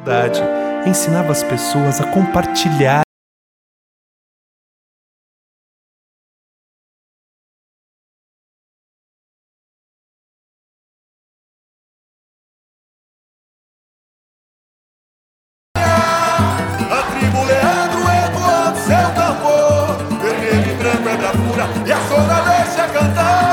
verdade, ensinava as pessoas a compartilhar. A tribo Leandro ecoando seu tambor, vermelho e branco é bravura, e a zona deixa cantar.